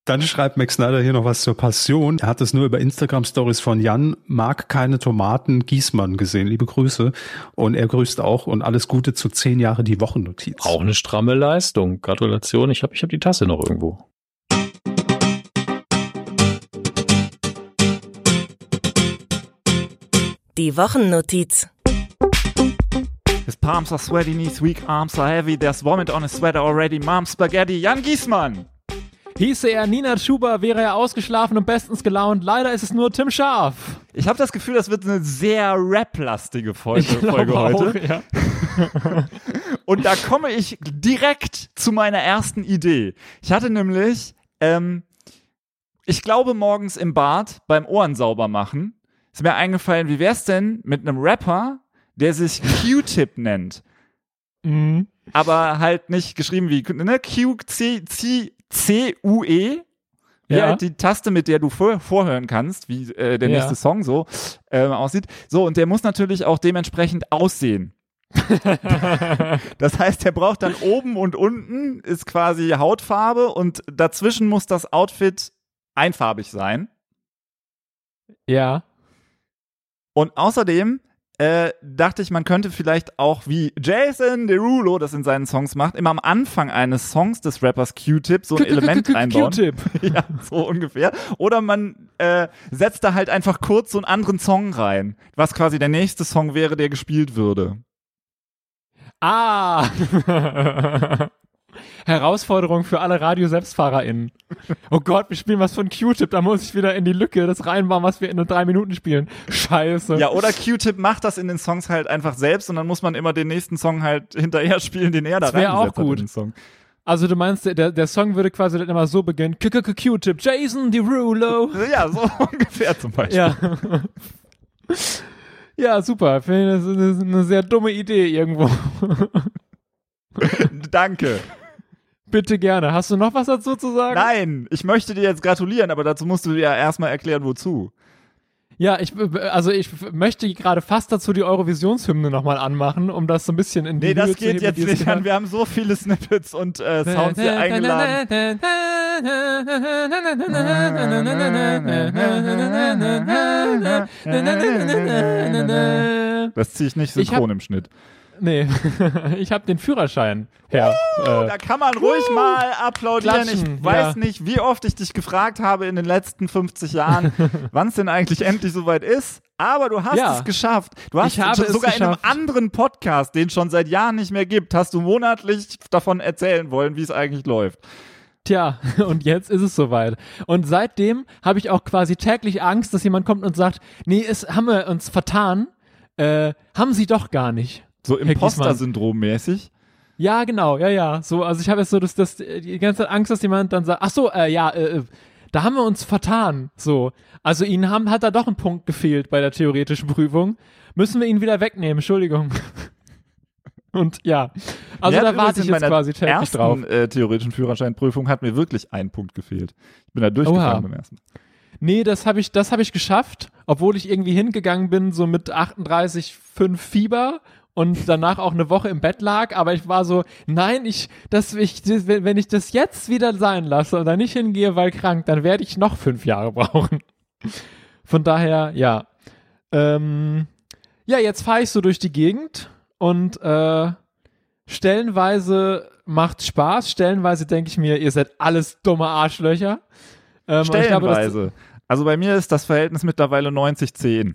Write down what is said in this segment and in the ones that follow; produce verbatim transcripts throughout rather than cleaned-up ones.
Dann schreibt Max Snyder hier noch was zur Passion. Er hat es nur über Instagram-Stories von Jan, mag keine Tomaten, Giesmann gesehen. Liebe Grüße. Und er grüßt auch und alles Gute zu zehn Jahre die Wochennotiz. Auch eine stramme Leistung. Gratulation. Ich habe ich hab die Tasse noch irgendwo. Die Wochennotiz. His palms are sweaty, knees weak, arms are heavy, there's vomit on his sweater already, Mom's Spaghetti, Jan Giesmann! Hieße er Nina Schuber, wäre er ausgeschlafen und bestens gelaunt. Leider ist es nur Tim Scharf. Ich habe das Gefühl, das wird eine sehr rap-lastige Folge, Folge heute. Auch, ja. Und da komme ich direkt zu meiner ersten Idee. Ich hatte nämlich, ähm, ich glaube morgens im Bad beim Ohren sauber machen, ist mir eingefallen, wie wär's denn mit einem Rapper, der sich Q-Tip nennt. Mhm. Aber halt nicht geschrieben wie, ne, Q, C, C, C U E, ja, Ja. halt die Taste, mit der du vor, vorhören kannst, wie äh, der Ja. nächste Song so äh, aussieht. So, und der muss natürlich auch dementsprechend aussehen. Das heißt, der braucht dann oben und unten ist quasi Hautfarbe und dazwischen muss das Outfit einfarbig sein. Ja. Und außerdem äh, dachte ich, man könnte vielleicht auch wie Jason Derulo das in seinen Songs macht, immer am Anfang eines Songs des Rappers Q-Tip so ein Element einbauen. Q-Tip. Ja, so ungefähr. Oder man äh, setzt da halt einfach kurz so einen anderen Song rein, was quasi der nächste Song wäre, der gespielt würde. Ah! Herausforderung für alle Radio-SselbstfahrerInnen. Oh Gott, wir spielen was von Q-Tip, da muss ich wieder in die Lücke das reinbauen, was wir in nur drei Minuten spielen. Scheiße. Ja, oder Q-Tip macht das in den Songs halt einfach selbst und dann muss man immer den nächsten Song halt hinterher spielen, den er da Das wär reingesetzt auch gut. hat in den Song. Also du meinst, der, der Song würde quasi dann immer so beginnen. Q-Tip, Jason Derulo. Ja, so ungefähr zum Beispiel. Ja. Ja, super. Finde ich, das ist eine sehr dumme Idee irgendwo. Danke. Bitte gerne. Hast du noch was dazu zu sagen? Nein, ich möchte dir jetzt gratulieren, aber dazu musst du dir ja erstmal erklären, wozu. Ja, ich, also ich möchte gerade fast dazu die Eurovisionshymne nochmal anmachen, um das so ein bisschen in die Nee, das Höhe zu geht heben, jetzt die es nicht getan- an. Wir haben so viele Snippets und äh, Sounds hier eingeladen. Das ziehe ich nicht Ich synchron hab- im Schnitt. Nee, ich habe den Führerschein. Ja, Oh, äh, da kann man ruhig mal applaudieren. Klatschen, Ich weiß ja. nicht, wie oft ich dich gefragt habe in den letzten fünfzig Jahren, wann es denn eigentlich endlich soweit ist. Aber du hast Ja. es geschafft. Du hast Ich habe es sogar in einem geschafft. anderen Podcast, den es schon seit Jahren nicht mehr gibt, hast du monatlich davon erzählen wollen, wie es eigentlich läuft. Tja, und jetzt ist es soweit. Und seitdem habe ich auch quasi täglich Angst, dass jemand kommt und sagt, nee, es haben wir uns vertan. Äh, haben sie doch gar nicht. So Herr Giesmann. Imposter-Syndrom-mäßig. Ja, genau, ja, ja. So, also ich habe jetzt so das, das, die ganze Zeit Angst, dass jemand dann sagt, ach so, äh, ja, äh, da haben wir uns vertan. So, also ihnen haben, hat da doch ein Punkt gefehlt bei der theoretischen Prüfung. Müssen wir ihn wieder wegnehmen, Entschuldigung. Und ja, also Mir da hat warte übrigens ich in jetzt meiner quasi täglich ersten, drauf. Äh, theoretischen Führerscheinprüfung hat mir wirklich ein Punkt gefehlt. Ich bin da durchgefahren Oha. beim ersten. Nee, das habe ich, das habe ich geschafft, obwohl ich irgendwie hingegangen bin, so mit achtunddreißig Komma fünf Fieber und danach auch eine Woche im Bett lag, aber ich war so, nein, ich, das, ich, das, wenn ich das jetzt wieder sein lasse und da nicht hingehe, weil krank, dann werde ich noch fünf Jahre brauchen. Von daher, ja. Ähm, ja, jetzt fahre ich so durch die Gegend und äh, stellenweise macht Spaß, stellenweise denke ich mir, ihr seid alles dumme Arschlöcher. Ähm, und ich glaube, das- Stellenweise. Also bei mir ist das Verhältnis mittlerweile neunzig zehn.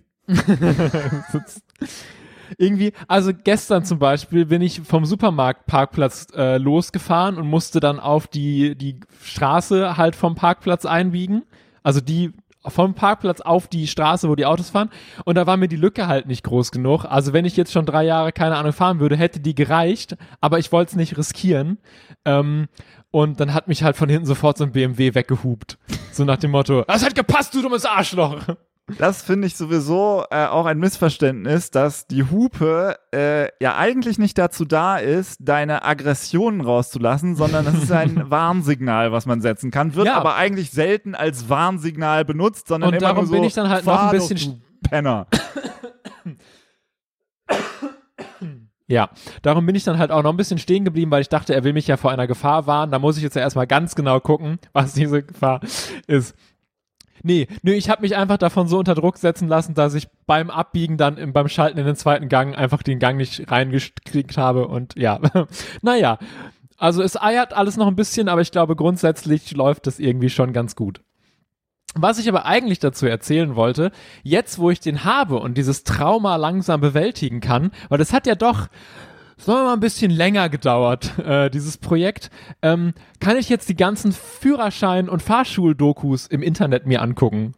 Irgendwie, also gestern zum Beispiel bin ich vom Supermarktparkplatz äh, losgefahren und musste dann auf die, die Straße halt vom Parkplatz einbiegen. Also die vom Parkplatz auf die Straße, wo die Autos fahren. Und da war mir die Lücke halt nicht groß genug. Also wenn ich jetzt schon drei Jahre, keine Ahnung, fahren würde, hätte die gereicht. Aber ich wollte es nicht riskieren. Ähm, und dann hat mich halt von hinten sofort so ein B M W weggehupt. So nach dem Motto, das hat gepasst, du dummes Arschloch. Das finde ich sowieso äh, auch ein Missverständnis, dass die Hupe äh, ja eigentlich nicht dazu da ist, deine Aggressionen rauszulassen, sondern das ist ein Warnsignal, was man setzen kann, wird Ja. aber eigentlich selten als Warnsignal benutzt, sondern Und immer darum nur so, bin ich dann halt noch fahr ein bisschen doch, du Penner. Ja, darum bin ich dann halt auch noch ein bisschen stehen geblieben, weil ich dachte, er will mich ja vor einer Gefahr warnen. Da muss ich jetzt ja erstmal ganz genau gucken, was diese Gefahr ist. Nee, nö, ich habe mich einfach davon so unter Druck setzen lassen, dass ich beim Abbiegen dann im, beim Schalten in den zweiten Gang einfach den Gang nicht reingekriegt habe und ja, naja, also es eiert alles noch ein bisschen, aber ich glaube grundsätzlich läuft das irgendwie schon ganz gut. Was ich aber eigentlich dazu erzählen wollte, jetzt wo ich den habe und dieses Trauma langsam bewältigen kann, weil das hat ja doch, sagen wir mal, ein bisschen länger gedauert, äh, dieses Projekt, ähm, kann ich jetzt die ganzen Führerschein- und Fahrschuldokus im Internet mir angucken.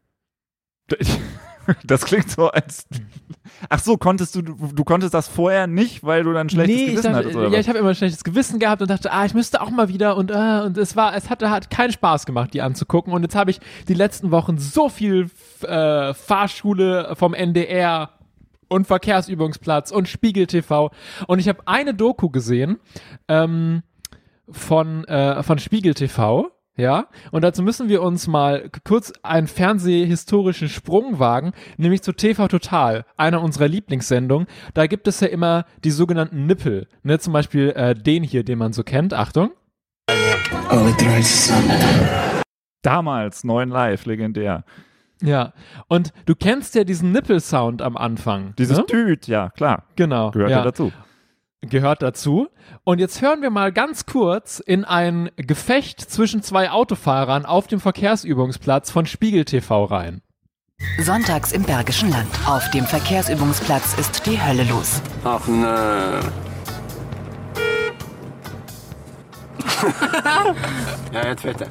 Das klingt so als... Ach so, konntest du, du konntest das vorher nicht, weil du dann ein schlechtes nee, Gewissen ich dachte, hattest, oder ja, was? ich habe immer ein schlechtes Gewissen gehabt und dachte, ah, ich müsste auch mal wieder und äh, und es war, es hatte hat keinen Spaß gemacht, die anzugucken und jetzt habe ich die letzten Wochen so viel äh, Fahrschule vom N D R und Verkehrsübungsplatz und Spiegel T V und ich habe eine Doku gesehen ähm, von äh, von Spiegel T V. Ja, und dazu müssen wir uns mal kurz einen fernsehhistorischen Sprung wagen, nämlich zu T V Total, einer unserer Lieblingssendungen. Da gibt es ja immer die sogenannten Nippel, ne, zum Beispiel äh, den hier, den man so kennt, Achtung. Alle drei zusammen. Damals, neun Live, legendär. Ja, und du kennst ja diesen Nippel-Sound am Anfang. Dieses ne? Tüt, ja, klar. Genau. Gehört ja dazu. Gehört dazu. Und jetzt hören wir mal ganz kurz in ein Gefecht zwischen zwei Autofahrern auf dem Verkehrsübungsplatz von Spiegel T V rein. Sonntags im Bergischen Land. Auf dem Verkehrsübungsplatz ist die Hölle los. Ach ne. Ja, jetzt weiter.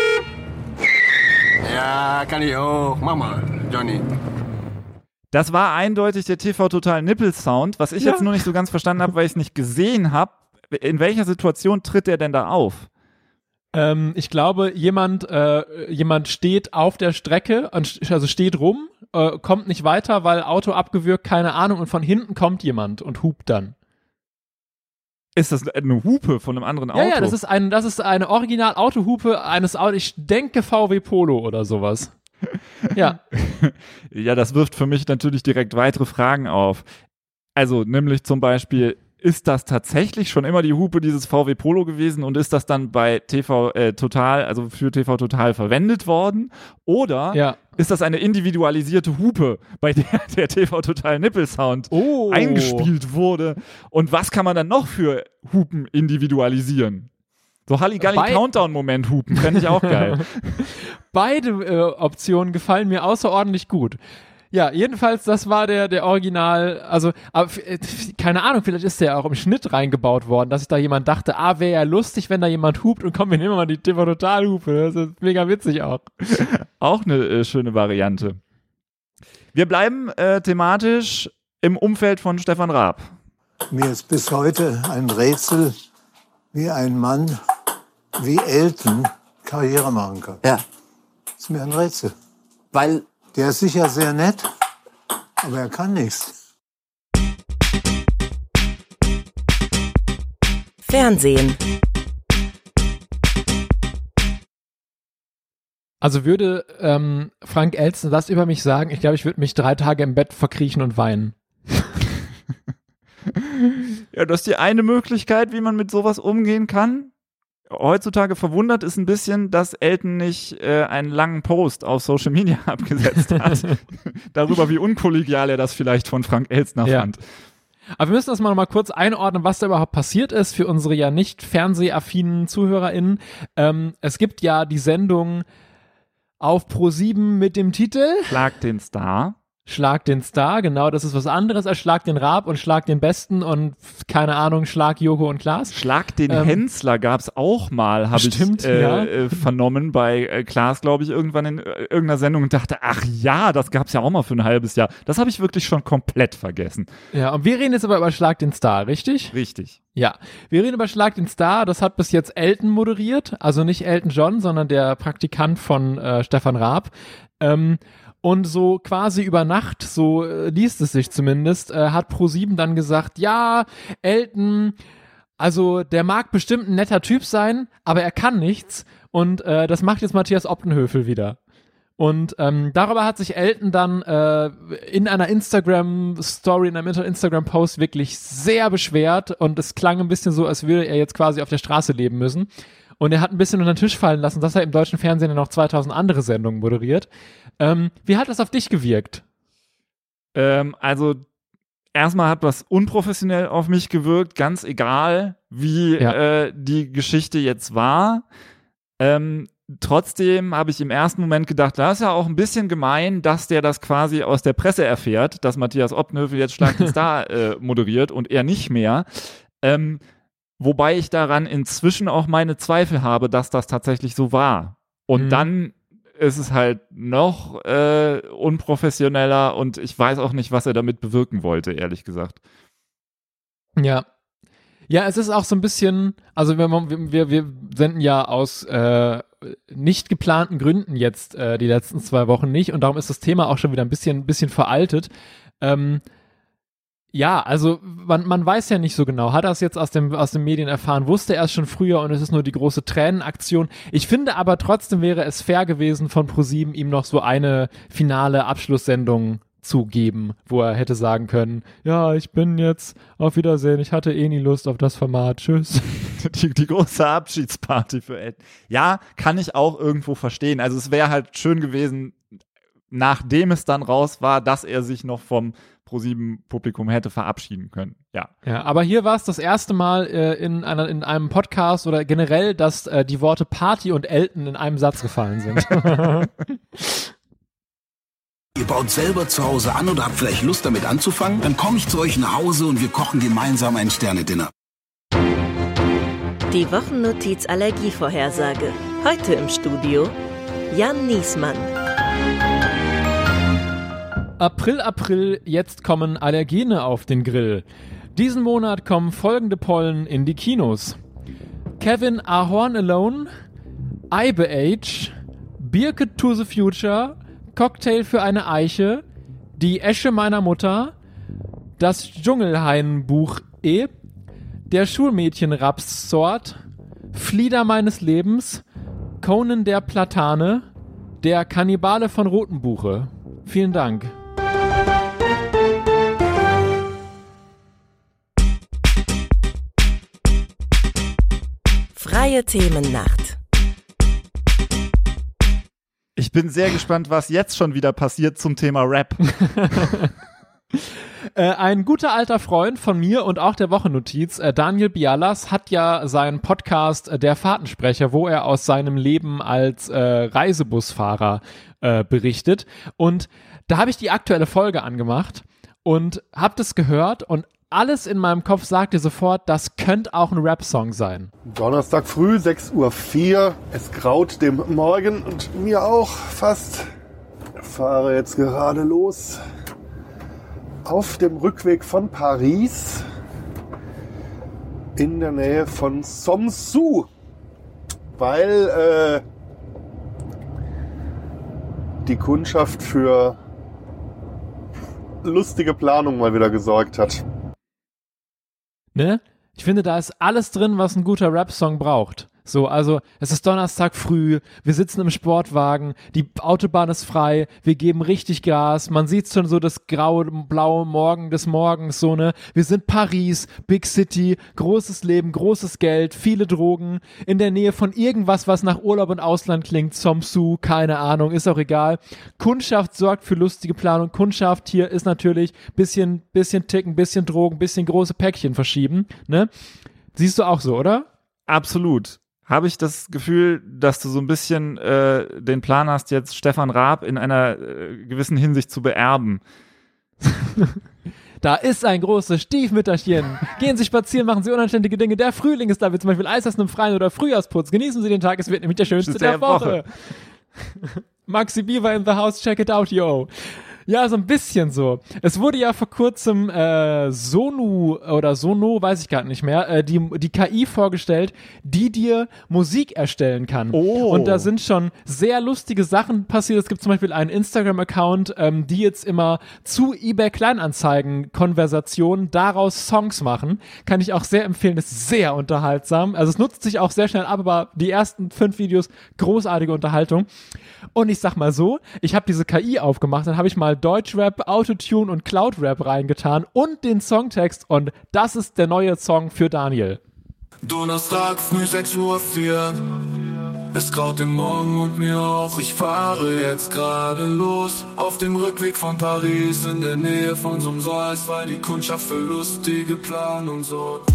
Ja, kann ich auch. Mach mal, Johnny. Das war eindeutig der T V Total Nippel-Sound, was ich Ja. jetzt nur nicht so ganz verstanden habe, weil ich es nicht gesehen habe. In welcher Situation tritt der denn da auf? Ähm, ich glaube, jemand, äh, jemand steht auf der Strecke, und, also steht rum, äh, kommt nicht weiter, weil Auto abgewürgt, keine Ahnung, und von hinten kommt jemand und hupt dann. Ist das eine Hupe von einem anderen Auto? Ja, ja, das ist, ein, das ist eine Original-Autohupe eines Autos, ich denke V W Polo oder sowas. Ja. Ja, das wirft für mich natürlich direkt weitere Fragen auf. Also, nämlich zum Beispiel, ist das tatsächlich schon immer die Hupe dieses V W Polo gewesen und ist das dann bei T V äh, Total, also für T V Total verwendet worden? Oder Ja. ist das eine individualisierte Hupe, bei der der T V Total Nippel-Sound Oh. eingespielt wurde? Und was kann man dann noch für Hupen individualisieren? So Halligalli-Countdown-Moment-Hupen, fände ich auch geil. Beide äh, Optionen gefallen mir außerordentlich gut. Ja, jedenfalls, das war der, der Original, also, aber, äh, keine Ahnung, vielleicht ist der auch im Schnitt reingebaut worden, dass sich da jemand dachte, ah, wäre ja lustig, wenn da jemand hupt und komm, wir nehmen mal die T V-Total-Hupe, das ist mega witzig auch. Auch eine äh, schöne Variante. Wir bleiben äh, thematisch im Umfeld von Stefan Raab. Mir ist bis heute ein Rätsel, wie ein Mann wie Elton Karriere machen kann. Ja, Ist mir ein Rätsel. weil Der ist sicher sehr nett, aber er kann nichts. Fernsehen. Also würde ähm, Frank Elstner das über mich sagen, ich glaube, ich würde mich drei Tage im Bett verkriechen und weinen. Ja, das ist die eine Möglichkeit, wie man mit sowas umgehen kann. Heutzutage verwundert ist ein bisschen, dass Elton nicht äh, einen langen Post auf Social Media abgesetzt hat. Darüber, wie unkollegial er das vielleicht von Frank Elstner Ja. fand. Aber wir müssen das mal noch mal kurz einordnen, was da überhaupt passiert ist für unsere ja nicht fernsehaffinen ZuhörerInnen. Ähm, es gibt ja die Sendung auf ProSieben mit dem Titel Schlag den Star. Schlag den Star, genau, das ist was anderes als Schlag den Raab und Schlag den Besten und keine Ahnung, Schlag Joko und Klaas. Schlag den Ähm, Hensler gab's auch mal, habe ich stimmt, äh, ja. äh, vernommen bei äh, Klaas, glaube ich, irgendwann in äh, irgendeiner Sendung und dachte, ach ja, das gab's ja auch mal für ein halbes Jahr. Das habe ich wirklich schon komplett vergessen. Ja, und wir reden jetzt aber über Schlag den Star, richtig? Richtig. Ja, wir reden über Schlag den Star, das hat bis jetzt Elton moderiert, also nicht Elton John, sondern der Praktikant von äh, Stefan Raab. Ähm, Und so quasi über Nacht, so äh, liest es sich zumindest, äh, hat ProSieben dann gesagt, ja, Elton, also der mag bestimmt ein netter Typ sein, aber er kann nichts und äh, das macht jetzt Matthias Optenhöfel wieder. Und ähm, darüber hat sich Elton dann äh, in einer Instagram-Story, in einem Instagram-Post wirklich sehr beschwert und es klang ein bisschen so, als würde er jetzt quasi auf der Straße leben müssen. Und er hat ein bisschen unter den Tisch fallen lassen, dass er im deutschen Fernsehen ja noch zweitausend andere Sendungen moderiert. Ähm, wie hat das auf dich gewirkt? Ähm, also erstmal hat was unprofessionell auf mich gewirkt, ganz egal, wie Ja. äh, die Geschichte jetzt war. Ähm, trotzdem habe ich im ersten Moment gedacht, das ist ja auch ein bisschen gemein, dass der das quasi aus der Presse erfährt, dass Matthias Oppenhövel jetzt Schlag den Star äh, moderiert und er nicht mehr. Ähm, wobei ich daran inzwischen auch meine Zweifel habe, dass das tatsächlich so war. Und Mhm. dann ist es halt noch äh, unprofessioneller und ich weiß auch nicht, was er damit bewirken wollte, ehrlich gesagt. Ja. Ja, es ist auch so ein bisschen, also wir, wir, wir senden ja aus äh, nicht geplanten Gründen jetzt äh, die letzten zwei Wochen nicht und darum ist das Thema auch schon wieder ein bisschen, bisschen veraltet. Ähm, ja, also man, man weiß ja nicht so genau. Hat er es jetzt aus dem aus den Medien erfahren? Wusste er es schon früher und es ist nur die große Tränenaktion. Ich finde aber trotzdem wäre es fair gewesen von ProSieben, ihm noch so eine finale Abschlusssendung zu geben, wo er hätte sagen können, ja, ich bin jetzt, auf Wiedersehen, ich hatte eh nie Lust auf das Format, tschüss. Die, die große Abschiedsparty für Ed. Ja, kann ich auch irgendwo verstehen. Also es wäre halt schön gewesen, nachdem es dann raus war, dass er sich noch vom ProSieben-Publikum hätte verabschieden können. Ja. Ja, aber hier war es das erste Mal äh, in, einer, in einem Podcast oder generell, dass äh, die Worte Party und Elton in einem Satz gefallen sind. Ihr baut selber zu Hause an oder habt vielleicht Lust damit anzufangen? Dann komme ich zu euch nach Hause und wir kochen gemeinsam ein Sterne-Dinner. Die Wochennotiz Allergievorhersage. Heute im Studio Jan Niesmann. April, April, jetzt kommen Allergene auf den Grill. Diesen Monat kommen folgende Pollen in die Kinos. Kevin Ahorn Alone, Ibe Age, Birke to the Future, Cocktail für eine Eiche, Die Esche meiner Mutter, Das Dschungelhainenbuch E, Der Schulmädchen-Raps-Sort, Flieder meines Lebens, Conan der Platane, Der Kannibale von Rotenbuche. Vielen Dank. Freie Themennacht. Ich bin sehr gespannt, was jetzt schon wieder passiert zum Thema Rap. Äh, ein guter alter Freund von mir und auch der Wochennotiz, äh, Daniel Bialas, hat ja seinen Podcast äh, Der Fahrtensprecher, wo er aus seinem Leben als äh, Reisebusfahrer äh, berichtet. Und da habe ich die aktuelle Folge angemacht und habe das gehört und alles in meinem Kopf sagte sofort, das könnte auch ein Rap-Song sein. Donnerstag früh, sechs Uhr vier. Es graut dem Morgen und mir auch fast. Ich fahre jetzt gerade los. Auf dem Rückweg von Paris in der Nähe von Somsou, weil äh, die Kundschaft für lustige Planung mal wieder gesorgt hat. Ne? Ich finde, da ist alles drin, was ein guter Rap-Song braucht. So, also es ist Donnerstag früh, wir sitzen im Sportwagen, die Autobahn ist frei, wir geben richtig Gas, man sieht schon so das graue, blaue Morgen des Morgens, so, ne? Wir sind Paris, Big City, großes Leben, großes Geld, viele Drogen, in der Nähe von irgendwas, was nach Urlaub und Ausland klingt, Somsou, keine Ahnung, ist auch egal. Kundschaft sorgt für lustige Planung, Kundschaft hier ist natürlich bisschen, bisschen Ticken, bisschen Drogen, bisschen große Päckchen verschieben, ne? Siehst du auch so, oder? Absolut. Habe ich das Gefühl, dass du so ein bisschen äh, den Plan hast, jetzt Stefan Raab in einer äh, gewissen Hinsicht zu beerben. Da ist ein großes Stiefmütterchen. Gehen Sie spazieren, machen Sie unanständige Dinge. Der Frühling ist da, wie zum Beispiel Eisessen im Freien oder Frühjahrsputz. Genießen Sie den Tag, es wird nämlich der schönste der, der Woche. Woche. Maxi Beaver in the house, check it out, yo. Ja, so ein bisschen so. Es wurde ja vor kurzem äh, Sonu oder Sono, weiß ich gar nicht mehr, äh, die, die K I vorgestellt, die dir Musik erstellen kann. Oh. Und da sind schon sehr lustige Sachen passiert. Es gibt zum Beispiel einen Instagram-Account, ähm, die jetzt immer zu eBay Kleinanzeigen-Konversationen daraus Songs machen. Kann ich auch sehr empfehlen, ist sehr unterhaltsam. Also es nutzt sich auch sehr schnell ab, aber die ersten fünf Videos, großartige Unterhaltung. Und ich sag mal so, ich habe diese K I aufgemacht, dann habe ich mal Deutschrap, Autotune und Cloudrap reingetan und den Songtext und das ist der neue Song für Daniel. Donnerstag früh sechs Uhr vier. Es graut im Morgen und mir auch. Ich fahre jetzt gerade los auf dem Rückweg von Paris in der Nähe von Soms, weil die Kundschaft für lustige Planung sorgt.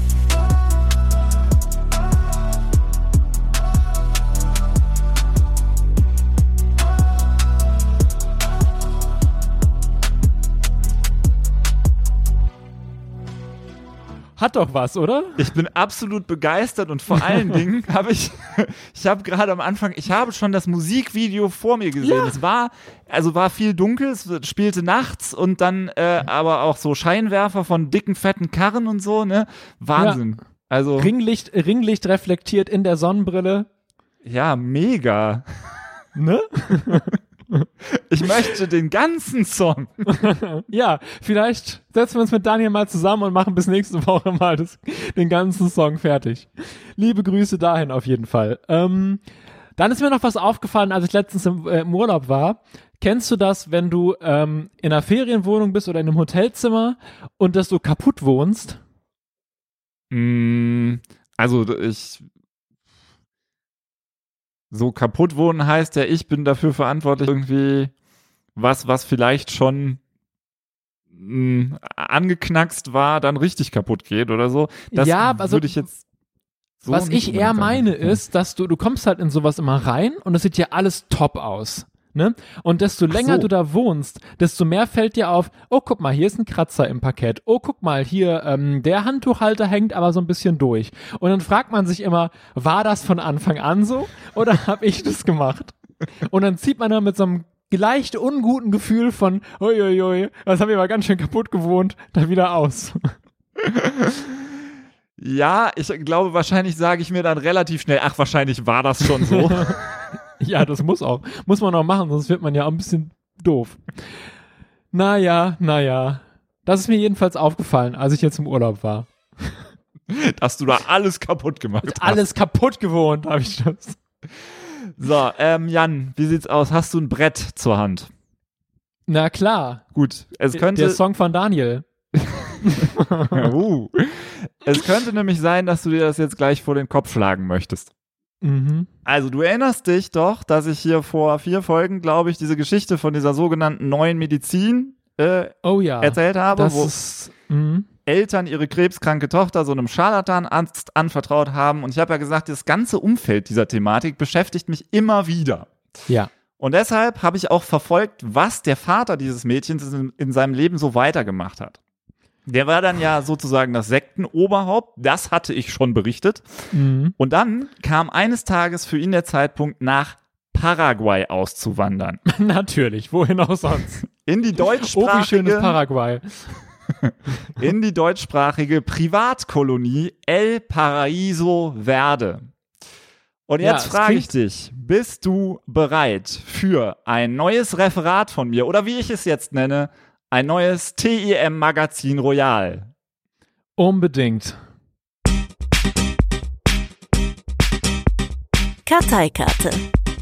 Hat doch was, oder? Ich bin absolut begeistert und vor allen Dingen habe ich, ich habe gerade am Anfang, ich habe schon das Musikvideo vor mir gesehen. Ja. Es war, also war viel dunkel, es spielte nachts und dann äh, aber auch so Scheinwerfer von dicken, fetten Karren und so, ne? Wahnsinn. Ja. Also Ringlicht, Ringlicht reflektiert in der Sonnenbrille. Ja, mega. Ne? Ich möchte den ganzen Song. Ja, vielleicht setzen wir uns mit Daniel mal zusammen und machen bis nächste Woche mal das, den ganzen Song fertig. Liebe Grüße dahin auf jeden Fall. Ähm, dann ist mir noch was aufgefallen, als ich letztens im, äh, im Urlaub war. Kennst du das, wenn du ähm, in einer Ferienwohnung bist oder in einem Hotelzimmer und dass du kaputt wohnst? Mm, also ich... So kaputt wohnen heißt ja, ich bin dafür verantwortlich, irgendwie was, was vielleicht schon mh, angeknackst war, dann richtig kaputt geht oder so. Das ja, also würde ich jetzt so was ich eher meine sagen. ist, dass du, du kommst halt in sowas immer rein und es sieht ja alles top aus. Ne? Und desto länger so. du da wohnst, desto mehr fällt dir auf, oh, guck mal, hier ist ein Kratzer im Parkett. Oh, guck mal, hier, ähm, der Handtuchhalter hängt aber so ein bisschen durch. Und dann fragt man sich immer, war das von Anfang an so oder habe ich das gemacht? Und dann zieht man dann mit so einem leicht unguten Gefühl von, uiuiui, das habe ich aber ganz schön kaputt gewohnt, da wieder aus. Ja, ich glaube, wahrscheinlich sage ich mir dann relativ schnell, ach, wahrscheinlich war das schon so. Ja, das muss auch. Muss man auch machen, sonst wird man ja auch ein bisschen doof. Naja, naja. Das ist mir jedenfalls aufgefallen, als ich jetzt im Urlaub war. Dass du da alles kaputt gemacht hast. Alles kaputt gewohnt, habe ich das. So, ähm, Jan, wie sieht's aus? Hast du ein Brett zur Hand? Na klar. Gut, es könnte... Der Song von Daniel. uh. Es könnte nämlich sein, dass du dir das jetzt gleich vor den Kopf schlagen möchtest. Mhm. Also du erinnerst dich doch, dass ich hier vor vier Folgen, glaube ich, diese Geschichte von dieser sogenannten neuen Medizin äh, oh ja, erzählt habe, das wo ist, mh. Eltern ihre krebskranke Tochter so einem Scharlatanarzt anvertraut haben. Und ich habe ja gesagt, das ganze Umfeld dieser Thematik beschäftigt mich immer wieder. Ja. Und deshalb habe ich auch verfolgt, was der Vater dieses Mädchens in, in seinem Leben so weitergemacht hat. Der war dann ja sozusagen das Sektenoberhaupt, das hatte ich schon berichtet. Mhm. Und dann kam eines Tages für ihn der Zeitpunkt, nach Paraguay auszuwandern. Natürlich, wohin auch sonst. In die deutschsprachige, oh, wie schön ist Paraguay. In die deutschsprachige Privatkolonie El Paraíso Verde. Und jetzt ja, frage ich dich, bist du bereit für ein neues Referat von mir oder wie ich es jetzt nenne, ein neues T I M-Magazin Royal? Unbedingt. Karteikarte.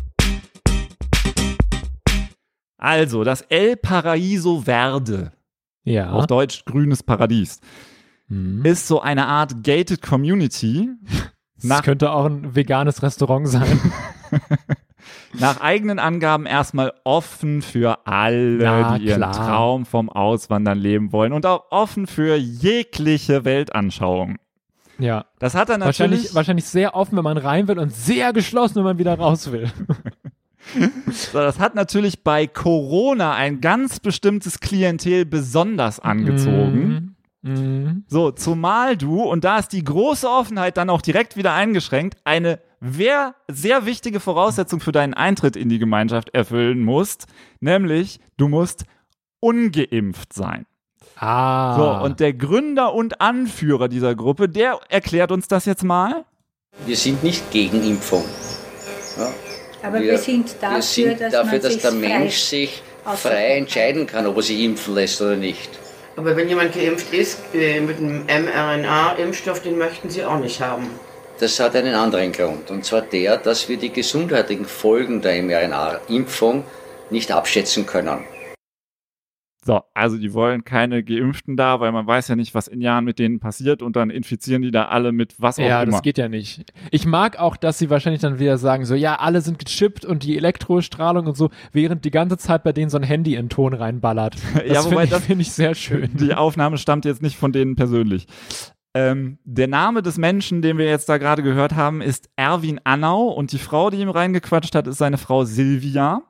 Also, das El Paraíso Verde, ja. auf Deutsch grünes Paradies, mhm. ist so eine Art gated Community. Das könnte auch ein veganes Restaurant sein. Nach eigenen Angaben erstmal offen für alle, Na, die ihren klar. Traum vom Auswandern leben wollen und auch offen für jegliche Weltanschauung. Ja. Das hat er natürlich wahrscheinlich, wahrscheinlich sehr offen, wenn man rein will und sehr geschlossen, wenn man wieder raus will. So, das hat natürlich bei Corona ein ganz bestimmtes Klientel besonders angezogen. Mm, mm. So, zumal du, und da ist die große Offenheit dann auch direkt wieder eingeschränkt, eine sehr, sehr wichtige Voraussetzung für deinen Eintritt in die Gemeinschaft erfüllen musst, nämlich du musst ungeimpft sein. Ah. So, und der Gründer und Anführer dieser Gruppe, der erklärt uns das jetzt mal. Wir sind nicht gegen Impfung. Ja. Aber wir, wir sind dafür, wir sind dass, dafür, man dass sich der frei Mensch sich frei entscheiden kann, ob er sich impfen lässt oder nicht. Aber wenn jemand geimpft ist, äh, mit einem mRNA-Impfstoff, den möchten Sie auch nicht haben. Das hat einen anderen Grund. Und zwar der, dass wir die gesundheitlichen Folgen der mRNA-Impfung nicht abschätzen können. So, also die wollen keine Geimpften da, weil man weiß ja nicht, was in Jahren mit denen passiert und dann infizieren die da alle mit was auch ja, immer. Ja, das geht ja nicht. Ich mag auch, dass sie wahrscheinlich dann wieder sagen, so ja, alle sind gechippt und die Elektrostrahlung und so, während die ganze Zeit bei denen so ein Handy in den Ton reinballert. Das ja, wobei find das ich, find ich sehr schön. Die Aufnahme stammt jetzt nicht von denen persönlich. Ähm, der Name des Menschen, den wir jetzt da gerade gehört haben, ist Erwin Annau und die Frau, die ihm reingequatscht hat, ist seine Frau Silvia.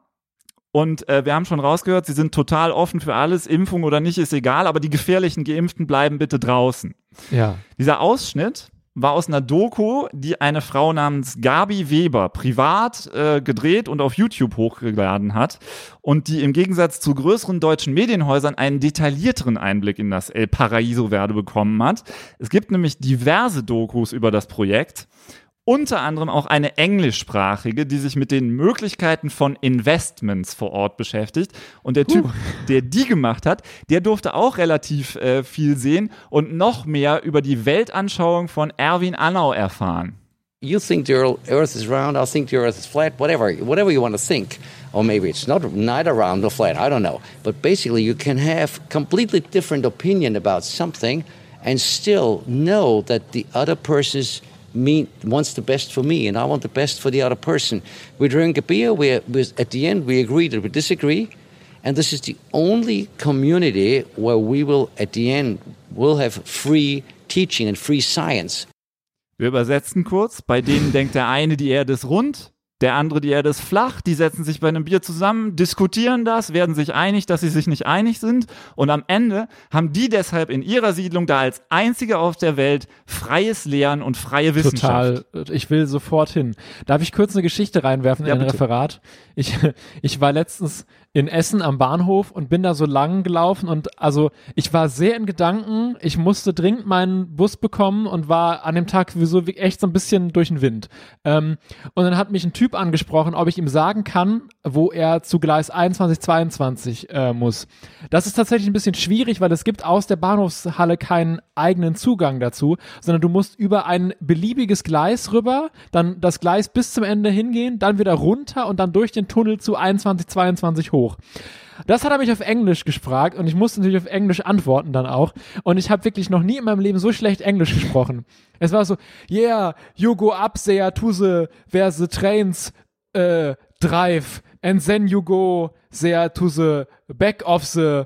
Und äh, wir haben schon rausgehört, sie sind total offen für alles, Impfung oder nicht, ist egal, aber die gefährlichen Geimpften bleiben bitte draußen. Ja. Dieser Ausschnitt war aus einer Doku, die eine Frau namens Gabi Weber privat äh, gedreht und auf YouTube hochgeladen hat und die im Gegensatz zu größeren deutschen Medienhäusern einen detaillierteren Einblick in das El Paraíso Verde bekommen hat. Es gibt nämlich diverse Dokus über das Projekt. Unter anderem auch eine englischsprachige, die sich mit den Möglichkeiten von Investments vor Ort beschäftigt. Und der Typ, uh. der die gemacht hat, der durfte auch relativ äh, viel sehen und noch mehr über die Weltanschauung von Erwin Annau erfahren. You think the earth is round, I think the earth is flat, whatever, whatever you want to think. Or maybe it's not neither round nor flat, I don't know. But basically you can have completely different opinion about something and still know that the other person's me wants the best for me and I want the best for the other person. We drink a beer, we, we at the end we agree that we disagree, and this is the only community where we will at the end will have free teaching and free science. Wir übersetzen kurz, bei denen denkt der eine, die Erde ist rund, der andere, die Erde ist flach, die setzen sich bei einem Bier zusammen, diskutieren das, werden sich einig, dass sie sich nicht einig sind und am Ende haben die deshalb in ihrer Siedlung da als einzige auf der Welt freies Lehren und freie Wissenschaft. Total, ich will sofort hin. Darf ich kurz eine Geschichte reinwerfen ja, in ein bitte. Referat? Ich, ich war letztens in Essen am Bahnhof und bin da so lang gelaufen und also ich war sehr in Gedanken, ich musste dringend meinen Bus bekommen und war an dem Tag sowieso echt so ein bisschen durch den Wind. Ähm, und dann hat mich ein Typ angesprochen, ob ich ihm sagen kann, wo er zu Gleis einundzwanzig, zweiundzwanzig äh, muss. Das ist tatsächlich ein bisschen schwierig, weil es gibt aus der Bahnhofshalle keinen eigenen Zugang dazu, sondern du musst über ein beliebiges Gleis rüber, dann das Gleis bis zum Ende hingehen, dann wieder runter und dann durch den Tunnel zu einundzwanzig, zweiundzwanzig hoch. Das hat er mich auf Englisch gefragt und ich musste natürlich auf Englisch antworten dann auch und ich habe wirklich noch nie in meinem Leben so schlecht Englisch gesprochen. Es war so, yeah, you go up there to the, where the trains uh, drive and then you go there to the back of the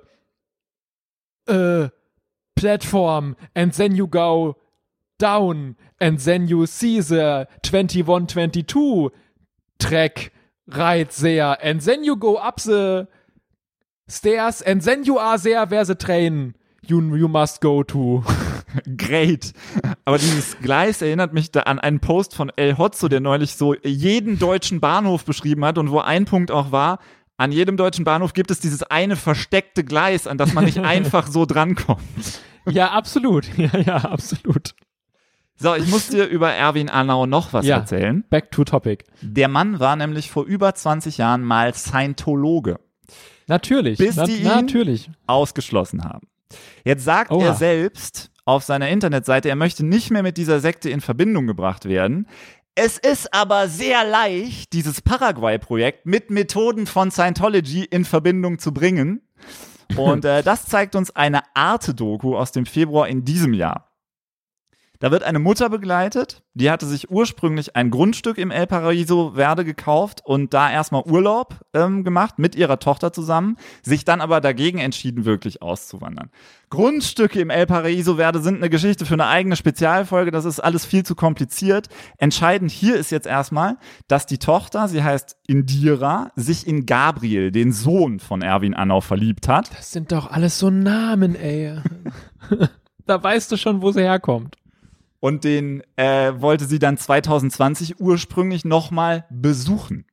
uh, platform and then you go down and then you see the twenty-one twenty-two track right there and then you go up the stairs and then you are there where the train you, you must go to. Great. Aber dieses Gleis erinnert mich da an einen Post von El Hotzo, der neulich so jeden deutschen Bahnhof beschrieben hat und wo ein Punkt auch war, an jedem deutschen Bahnhof gibt es dieses eine versteckte Gleis, an das man nicht einfach so drankommt. Ja, absolut. Ja, ja, absolut. So, ich muss dir über Erwin Annau noch was ja, erzählen. Back to topic. Der Mann war nämlich vor über zwanzig Jahren mal Scientologe. Natürlich. Bis na, die ihn natürlich. ausgeschlossen haben. Jetzt sagt Oha. er selbst auf seiner Internetseite, er möchte nicht mehr mit dieser Sekte in Verbindung gebracht werden. Es ist aber sehr leicht, dieses Paraguay-Projekt mit Methoden von Scientology in Verbindung zu bringen. Und äh, das zeigt uns eine Arte-Doku aus dem Februar in diesem Jahr. Da wird eine Mutter begleitet, die hatte sich ursprünglich ein Grundstück im El Paraíso Verde gekauft und da erstmal Urlaub ähm, gemacht mit ihrer Tochter zusammen, sich dann aber dagegen entschieden, wirklich auszuwandern. Grundstücke im El Paraíso Verde sind eine Geschichte für eine eigene Spezialfolge, das ist alles viel zu kompliziert. Entscheidend hier ist jetzt erstmal, dass die Tochter, sie heißt Indira, sich in Gabriel, den Sohn von Erwin Annau, verliebt hat. Das sind doch alles so Namen, ey. Da weißt du schon, wo sie herkommt. Und den äh, wollte sie dann zwanzig zwanzig ursprünglich nochmal besuchen.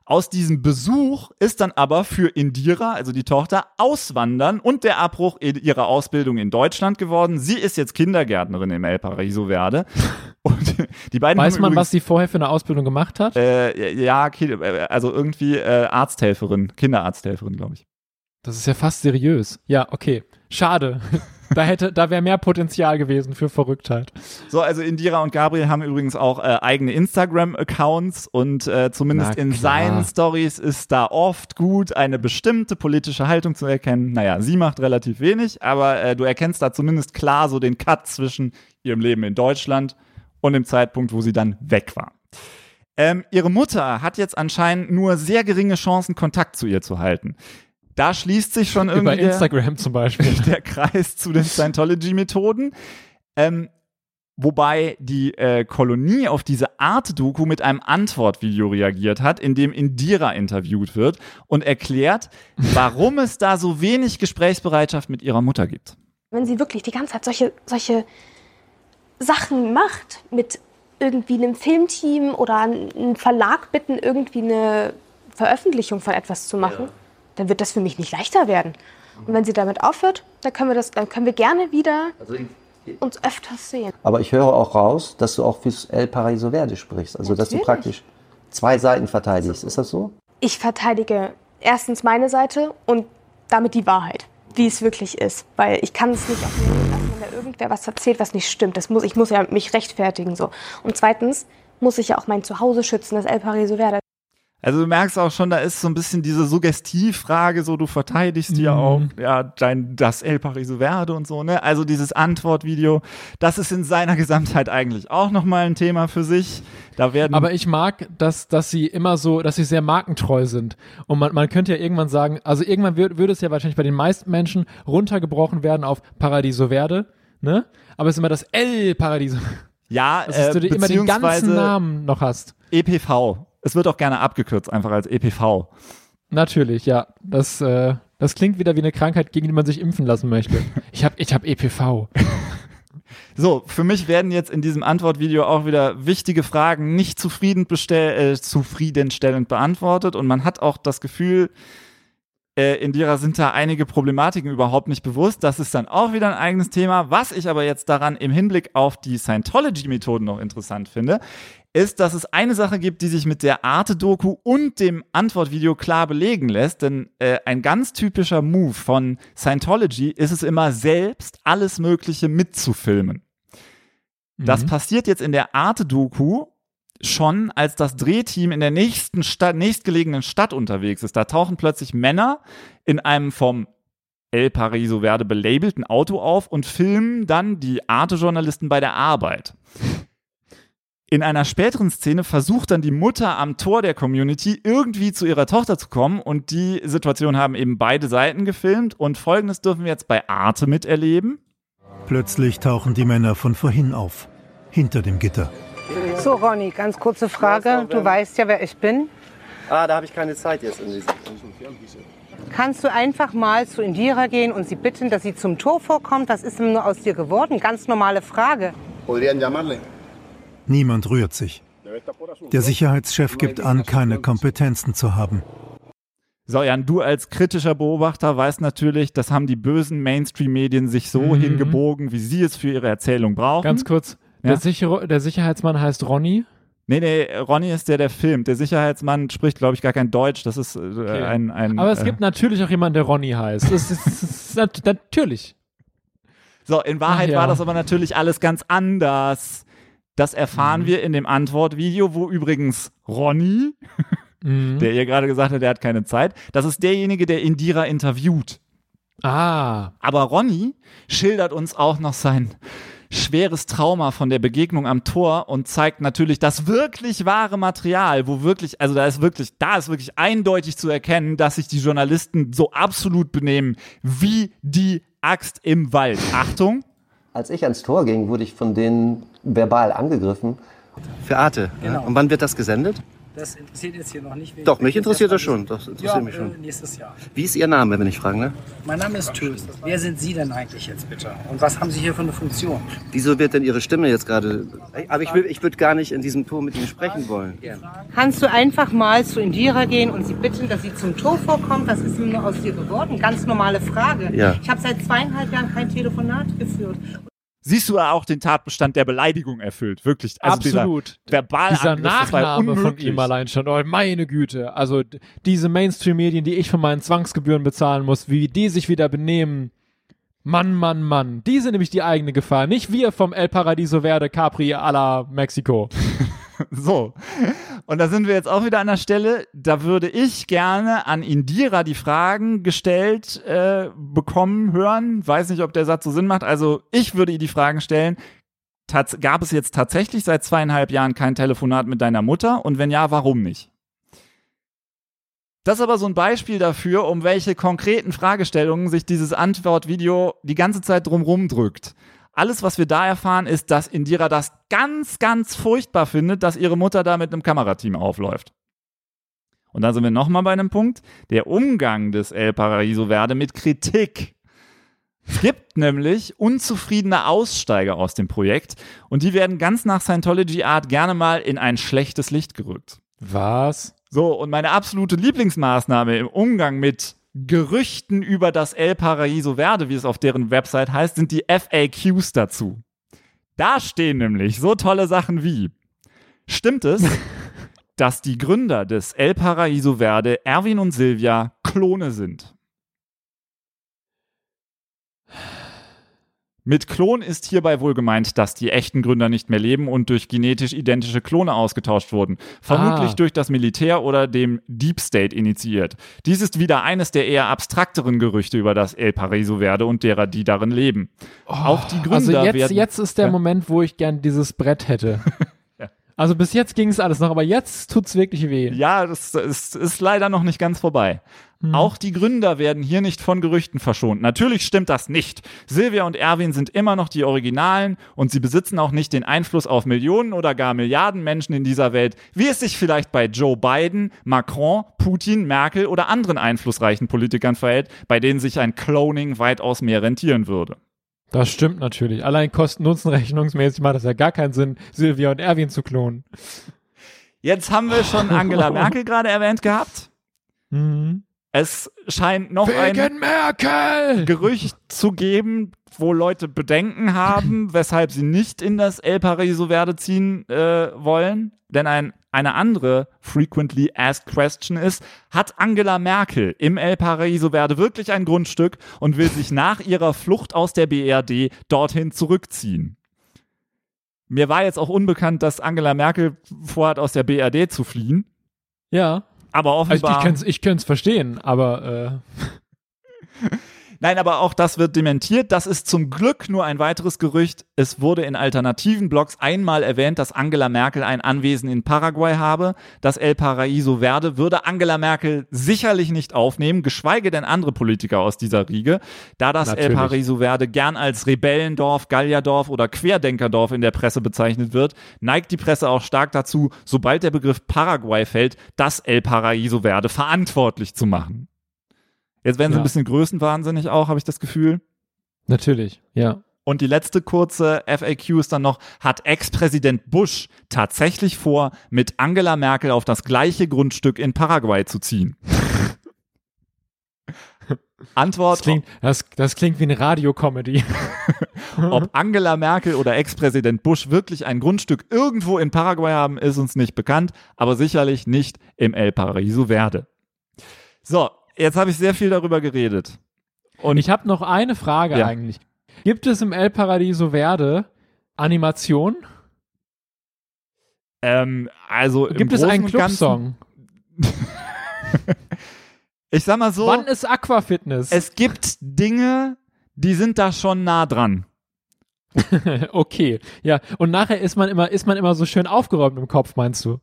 Aus diesem Besuch ist dann aber für Indira, also die Tochter, Auswandern und der Abbruch ihrer Ausbildung in Deutschland geworden. Sie ist jetzt Kindergärtnerin im El Paraiso Verde. Und die beiden Weiß haben man, übrigens, was sie vorher für eine Ausbildung gemacht hat? Äh, ja, also irgendwie äh, Arzthelferin, Kinderarzthelferin, glaube ich. Das ist ja fast seriös. Ja, okay. Schade. Da hätte, da wäre mehr Potenzial gewesen für Verrücktheit. So, also Indira und Gabriel haben übrigens auch äh, eigene Instagram-Accounts und äh, zumindest Na in klar. seinen Stories ist da oft gut eine bestimmte politische Haltung zu erkennen. Naja, sie macht relativ wenig, aber äh, du erkennst da zumindest klar so den Cut zwischen ihrem Leben in Deutschland und dem Zeitpunkt, wo sie dann weg war. Ähm, ihre Mutter hat jetzt anscheinend nur sehr geringe Chancen, Kontakt zu ihr zu halten. Da schließt sich schon irgendwie Über Instagram der, zum Beispiel. der Kreis zu den Scientology-Methoden. Ähm, wobei die äh, Kolonie auf diese Art-Doku mit einem Antwortvideo reagiert hat, in dem Indira interviewt wird und erklärt, warum es da so wenig Gesprächsbereitschaft mit ihrer Mutter gibt. Wenn sie wirklich die ganze Zeit solche, solche Sachen macht, mit irgendwie einem Filmteam oder einem Verlag bitten, irgendwie eine Veröffentlichung von etwas zu machen, ja, dann wird das für mich nicht leichter werden. Und wenn sie damit aufhört, dann können wir, das, dann können wir gerne wieder also ich, uns öfters sehen. Aber ich höre auch raus, dass du auch fürs El Paraiso Verde sprichst. Also Natürlich. Dass du praktisch zwei Seiten verteidigst. Ist das so? Ich verteidige erstens meine Seite und damit die Wahrheit, wie es wirklich ist. Weil ich kann es nicht auf mir lassen, wenn da irgendwer was erzählt, was nicht stimmt. Das muss, ich muss ja mich rechtfertigen. So. Und zweitens muss ich ja auch mein Zuhause schützen, das El Paraiso Verde. Also du merkst auch schon, da ist so ein bisschen diese Suggestivfrage, so du verteidigst ja Mhm. auch ja, dein, das El Paraiso Verde und so, ne? Also dieses Antwortvideo, das ist in seiner Gesamtheit eigentlich auch nochmal ein Thema für sich. Da werden Aber ich mag, dass, dass sie immer so, dass sie sehr markentreu sind. Und man, man könnte ja irgendwann sagen, also irgendwann würde würd es ja wahrscheinlich bei den meisten Menschen runtergebrochen werden auf Paradiso Verde, ne? Aber es ist immer das El Paradiso. Ja, das ist, äh, du immer den ganzen Namen noch hast. E P V. Es wird auch gerne abgekürzt, einfach als E P V. Natürlich, ja. Das, äh, das klingt wieder wie eine Krankheit, gegen die man sich impfen lassen möchte. Ich habe ich hab E P V. So, für mich werden jetzt in diesem Antwortvideo auch wieder wichtige Fragen nicht zufrieden bestell- äh, zufriedenstellend beantwortet und man hat auch das Gefühl, äh, Indira sind da einige Problematiken überhaupt nicht bewusst. Das ist dann auch wieder ein eigenes Thema. Was ich aber jetzt daran im Hinblick auf die Scientology-Methoden noch interessant finde, ist, dass es eine Sache gibt, die sich mit der Arte-Doku und dem Antwortvideo klar belegen lässt. Denn äh, ein ganz typischer Move von Scientology ist es immer, selbst alles Mögliche mitzufilmen. Mhm. Das passiert jetzt in der Arte-Doku schon, als das Drehteam in der nächsten Stadt, nächstgelegenen Stadt unterwegs ist. Da tauchen plötzlich Männer in einem vom El Paraiso Verde belabelten Auto auf und filmen dann die Arte-Journalisten bei der Arbeit. In einer späteren Szene versucht dann die Mutter am Tor der Community irgendwie zu ihrer Tochter zu kommen und die Situation haben eben beide Seiten gefilmt und Folgendes dürfen wir jetzt bei Arte miterleben. Plötzlich tauchen die Männer von vorhin auf, hinter dem Gitter. So Ronny, ganz kurze Frage, du weißt ja, wer ich bin. Ah, da habe ich keine Zeit jetzt in diesem. Kannst du einfach mal zu Indira gehen und sie bitten, dass sie zum Tor vorkommt? Was ist denn nur aus dir geworden? Ganz normale Frage. Niemand rührt sich. Der Sicherheitschef gibt an, keine Kompetenzen zu haben. So, Jan, du als kritischer Beobachter weißt natürlich, das haben die bösen Mainstream-Medien sich so Mhm. hingebogen, wie sie es für ihre Erzählung brauchen. Ganz kurz, Ja? der, Sicher- der Sicherheitsmann heißt Ronny. Nee, nee, Ronny ist der, der filmt. Der Sicherheitsmann spricht, glaube ich, gar kein Deutsch. Das ist äh, Okay. ein, ein... Aber es äh, gibt natürlich auch jemanden, der Ronny heißt. Das ist, das ist nat- natürlich. So, in Wahrheit Ach ja. war das aber natürlich alles ganz anders. Das erfahren Mhm. wir in dem Antwortvideo, wo übrigens Ronny, Mhm. der ihr gerade gesagt hat, der hat keine Zeit, das ist derjenige, der Indira interviewt. Ah. Aber Ronny schildert uns auch noch sein schweres Trauma von der Begegnung am Tor und zeigt natürlich das wirklich wahre Material, wo wirklich, also da ist wirklich, da ist wirklich eindeutig zu erkennen, dass sich die Journalisten so absolut benehmen wie die Axt im Wald. Achtung! Als ich ans Tor ging, wurde ich von denen verbal angegriffen. Für Arte. Genau. Ja. Und wann wird das gesendet? Das interessiert jetzt hier noch nicht. Doch, mich interessiert das schon. Das interessiert ja, mich schon. Äh, nächstes Jahr. Wie ist Ihr Name, wenn ich fragen darf? Mein Name ist Tösen. Wer sind Sie denn eigentlich jetzt bitte? Und was haben Sie hier für eine Funktion? Wieso wird denn Ihre Stimme jetzt gerade... Aber ich, will, ich würde gar nicht in diesem Ton mit Ihnen sprechen wollen. Kannst du einfach mal zu Indira gehen und sie bitten, dass sie zum Tofu kommt? Was ist nur aus dir geworden? Ganz normale Frage. Ja. Ich habe seit zweieinhalb Jahren kein Telefonat geführt. Siehst du auch den Tatbestand der Beleidigung erfüllt, wirklich. Also Absolut. Dieser Verbalangriff, Dieser das war Nachname von unmöglich. ihm allein schon. Oh, meine Güte. Also d- diese Mainstream-Medien, die ich von meinen Zwangsgebühren bezahlen muss, wie die sich wieder benehmen. Mann, Mann, Mann. Die sind nämlich die eigene Gefahr. Nicht wir vom El Paradiso Verde Capri a la Mexiko. So, und da sind wir jetzt auch wieder an der Stelle, da würde ich gerne an Indira die Fragen gestellt äh, bekommen, hören, weiß nicht, ob der Satz so Sinn macht, also ich würde ihr die Fragen stellen, Tats- gab es jetzt tatsächlich seit zweieinhalb Jahren kein Telefonat mit deiner Mutter und wenn ja, warum nicht? Das ist aber so ein Beispiel dafür, um welche konkreten Fragestellungen sich dieses Antwortvideo die ganze Zeit drumrum drückt. Alles, was wir da erfahren, ist, dass Indira das ganz, ganz furchtbar findet, dass ihre Mutter da mit einem Kamerateam aufläuft. Und da sind wir nochmal bei einem Punkt, der Umgang des El Paradiso Verde mit Kritik. Es gibt nämlich unzufriedene Aussteiger aus dem Projekt und die werden ganz nach Scientology-Art gerne mal in ein schlechtes Licht gerückt. Was? So, und meine absolute Lieblingsmaßnahme im Umgang mit Gerüchten über das El Paradiso Verde, wie es auf deren Website heißt, sind die F A Qs dazu. Da stehen nämlich so tolle Sachen wie: Stimmt es, dass die Gründer des El Paradiso Verde, Erwin und Silvia, Klone sind? Mit Klon ist hierbei wohl gemeint, dass die echten Gründer nicht mehr leben und durch genetisch identische Klone ausgetauscht wurden. Vermutlich Ah. durch das Militär oder dem Deep State initiiert. Dies ist wieder eines der eher abstrakteren Gerüchte über das El Paradiso Verde und derer, die darin leben. Auch die Gründer Also jetzt, werden... jetzt ist der Ja? Moment, wo ich gern dieses Brett hätte. Also bis jetzt ging es alles noch, aber jetzt tut's wirklich weh. Ja, das ist, ist leider noch nicht ganz vorbei. Hm. Auch die Gründer werden hier nicht von Gerüchten verschont. Natürlich stimmt das nicht. Silvia und Erwin sind immer noch die Originalen und sie besitzen auch nicht den Einfluss auf Millionen oder gar Milliarden Menschen in dieser Welt, wie es sich vielleicht bei Joe Biden, Macron, Putin, Merkel oder anderen einflussreichen Politikern verhält, bei denen sich ein Cloning weitaus mehr rentieren würde. Das stimmt natürlich. Allein Kosten-Nutzen-rechnungsmäßig macht das ja gar keinen Sinn, Silvia und Erwin zu klonen. Jetzt haben wir schon Angela Merkel gerade erwähnt gehabt. Mhm. Es scheint noch ein Wegen Merkel! Gerücht zu geben, wo Leute Bedenken haben, weshalb sie nicht in das El Paradiso Verde ziehen äh, wollen. Denn ein, eine andere frequently asked question ist, hat Angela Merkel im El Paradiso Verde wirklich ein Grundstück und will sich nach ihrer Flucht aus der B R D dorthin zurückziehen? Mir war jetzt auch unbekannt, dass Angela Merkel vorhat, aus der B R D zu fliehen. Ja. Aber offenbar... Also ich könnte es ich können's verstehen, aber äh, Nein, aber auch das wird dementiert. Das ist zum Glück nur ein weiteres Gerücht. Es wurde in alternativen Blogs einmal erwähnt, dass Angela Merkel ein Anwesen in Paraguay habe. Das El Paradiso Verde würde Angela Merkel sicherlich nicht aufnehmen, geschweige denn andere Politiker aus dieser Riege, da das Natürlich. El Paradiso Verde gern als Rebellendorf, Gallierdorf oder Querdenkerdorf in der Presse bezeichnet wird, neigt die Presse auch stark dazu, sobald der Begriff Paraguay fällt, das El Paradiso Verde verantwortlich zu machen. Jetzt werden sie Ja. ein bisschen größenwahnsinnig auch, habe ich das Gefühl. natürlich, ja. Und die letzte kurze F A Q ist dann noch, hat Ex-Präsident Bush tatsächlich vor, mit Angela Merkel auf das gleiche Grundstück in Paraguay zu ziehen? Antwort, Das klingt, das, das klingt wie eine Radiocomedy. ob Angela Merkel oder Ex-Präsident Bush wirklich ein Grundstück irgendwo in Paraguay haben, ist uns nicht bekannt, aber sicherlich nicht im El Paradiso Verde. So, jetzt habe ich sehr viel darüber geredet. Und ich habe noch eine Frage Ja. eigentlich. Gibt es im El Paradiso Verde Animation? Ähm, also im Gibt es Großen einen und Ganzen- Clubsong? Ich sag mal so. Wann ist Aquafitness? Es gibt Dinge, die sind da schon nah dran. Okay, ja. Und nachher ist man immer, ist man immer so schön aufgeräumt im Kopf, meinst du?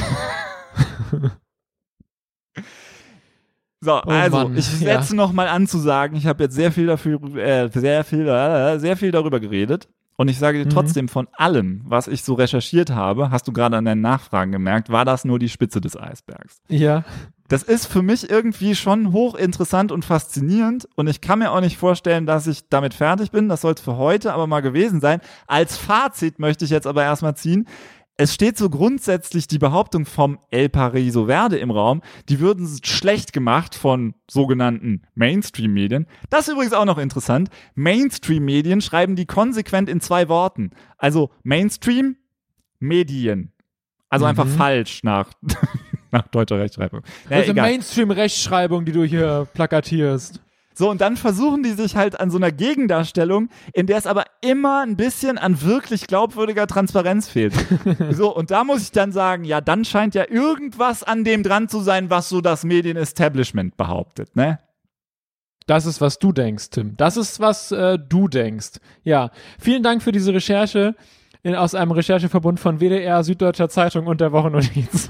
So, Oh also Mann, ich setze ja. noch mal an zu sagen, ich habe jetzt sehr viel dafür, äh, sehr viel, äh, sehr viel darüber geredet Und ich sage dir trotzdem, von allem, was ich so recherchiert habe, hast du gerade an deinen Nachfragen gemerkt, war das nur die Spitze des Eisbergs. Ja. Das ist für mich irgendwie schon hochinteressant und faszinierend und ich kann mir auch nicht vorstellen, dass ich damit fertig bin. Das soll es für heute aber mal gewesen sein. Als Fazit möchte ich jetzt aber erstmal ziehen, es steht so grundsätzlich die Behauptung vom El Pariso Verde im Raum, die würden schlecht gemacht von sogenannten Mainstream-Medien. Das ist übrigens auch noch interessant. Mainstream-Medien schreiben die konsequent in zwei Worten. Also Mainstream, Medien. Also mhm. einfach falsch nach, nach deutscher Rechtschreibung. Ja, also Mainstream-Rechtschreibung, die du hier plakatierst. So, und dann versuchen die sich halt an so einer Gegendarstellung, in der es aber immer ein bisschen an wirklich glaubwürdiger Transparenz fehlt. So, und da muss ich dann sagen, ja, dann scheint ja irgendwas an dem dran zu sein, was so das Medienestablishment behauptet, ne? Das ist, was du denkst, Tim. Das ist, was äh, du denkst. Ja, vielen Dank für diese Recherche in, aus einem Rechercheverbund von W D R, Süddeutscher Zeitung und der Wochennotiz.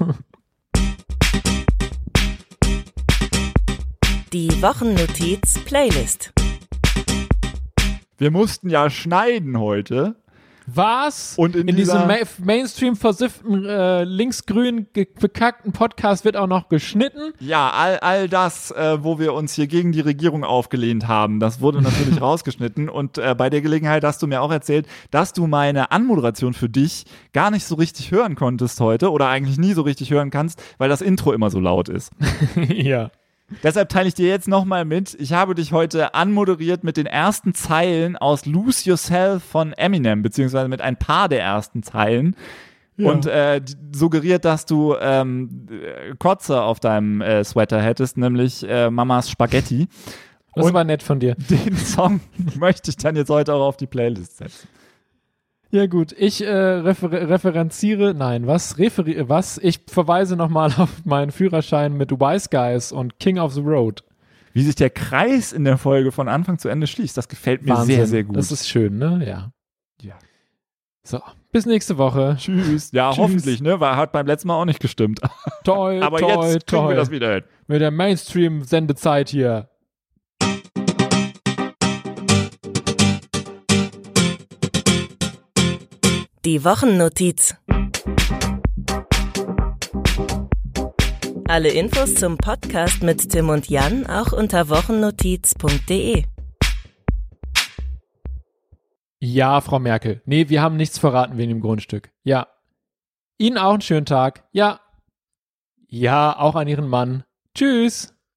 Die Wochennotiz-Playlist. Wir mussten ja schneiden heute. Was? Und in, in dieser diesem Ma- Mainstream-versifften, äh, linksgrün ge- bekackten Podcast wird auch noch geschnitten? Ja, all, all das, äh, wo wir uns hier gegen die Regierung aufgelehnt haben, das wurde natürlich rausgeschnitten. Und äh, bei der Gelegenheit hast du mir auch erzählt, dass du meine Anmoderation für dich gar nicht so richtig hören konntest heute oder eigentlich nie so richtig hören kannst, weil das Intro immer so laut ist. Ja. Deshalb teile ich dir jetzt nochmal mit. Ich habe dich heute anmoderiert mit den ersten Zeilen aus Lose Yourself von Eminem, beziehungsweise mit ein paar der ersten Zeilen. Ja. Und äh, suggeriert, dass du ähm, Kotze auf deinem äh, Sweater hättest, nämlich äh, Mamas Spaghetti. Das Und war nett von dir. Den Song möchte ich dann jetzt heute auch auf die Playlist setzen. Ja gut, ich äh, refer- referenziere, nein, was, referi- was? Ich verweise nochmal auf meinen Führerschein mit Wise Guys und King of the Road. Wie sich der Kreis in der Folge von Anfang zu Ende schließt, das gefällt mir Wahnsinn. sehr, sehr gut. Das ist schön, ne? Ja. Ja. So, bis nächste Woche. Tschüss. Ja, Tschüss. Hoffentlich, ne? Weil hat beim letzten Mal auch nicht gestimmt. Toi, Aber toi, jetzt kriegen toi. wir das wieder hin. Mit der Mainstream-Sendezeit hier. Die Wochennotiz. Alle Infos zum Podcast mit Tim und Jan auch unter wochennotiz punkt de. Ja, Frau Merkel. Nee, wir haben nichts verraten wegen dem Grundstück. Ja. Ihnen auch einen schönen Tag. Ja. Ja, auch an Ihren Mann. Tschüss.